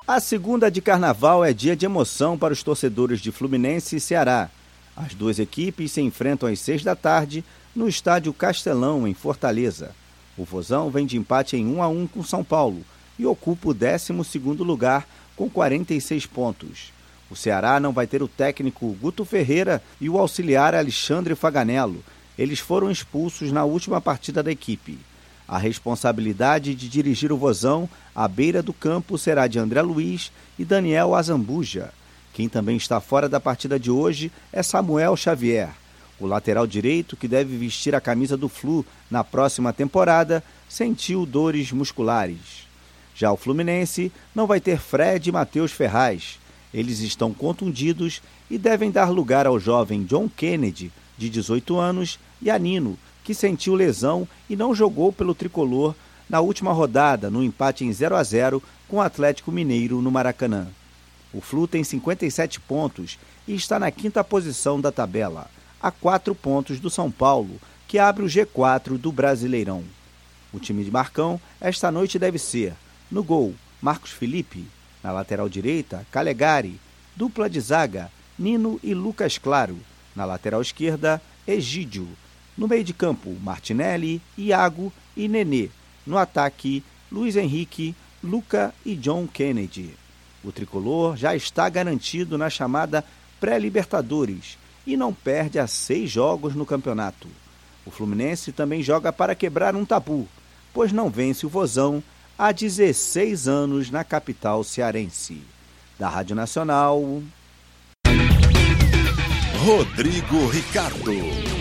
A segunda de Carnaval é dia de emoção para os torcedores de Fluminense e Ceará. As duas equipes se enfrentam às 6 da tarde no estádio Castelão, em Fortaleza. O Vozão vem de empate em 1-1 com São Paulo e ocupa o 12º lugar com 46 pontos. O Ceará não vai ter o técnico Guto Ferreira e o auxiliar Alexandre Faganello. Eles foram expulsos na última partida da equipe. A responsabilidade de dirigir o Vozão à beira do campo será de André Luiz e Daniel Azambuja. Quem também está fora da partida de hoje é Samuel Xavier. O lateral direito, que deve vestir a camisa do Flu na próxima temporada, sentiu dores musculares. Já o Fluminense não vai ter Fred e Matheus Ferraz. Eles estão contundidos e devem dar lugar ao jovem John Kennedy, de 18 anos, e a Nino, que sentiu lesão e não jogou pelo tricolor na última rodada, no empate em 0-0 com o Atlético Mineiro no Maracanã. O Flu tem 57 pontos e está na 5ª posição da tabela, a 4 pontos do São Paulo, que abre o G4 do Brasileirão. O time de Marcão esta noite deve ser: no gol, Marcos Felipe; na lateral direita, Calegari; dupla de zaga, Nino e Lucas Claro; na lateral esquerda, Egídio; no meio de campo, Martinelli, Iago e Nenê; no ataque, Luiz Henrique, Luca e John Kennedy. O tricolor já está garantido na chamada pré-Libertadores e não perde há 6 jogos no campeonato. O Fluminense também joga para quebrar um tabu, pois não vence o Vozão há 16 anos na capital cearense. Da Rádio Nacional, Rodrigo Ricardo.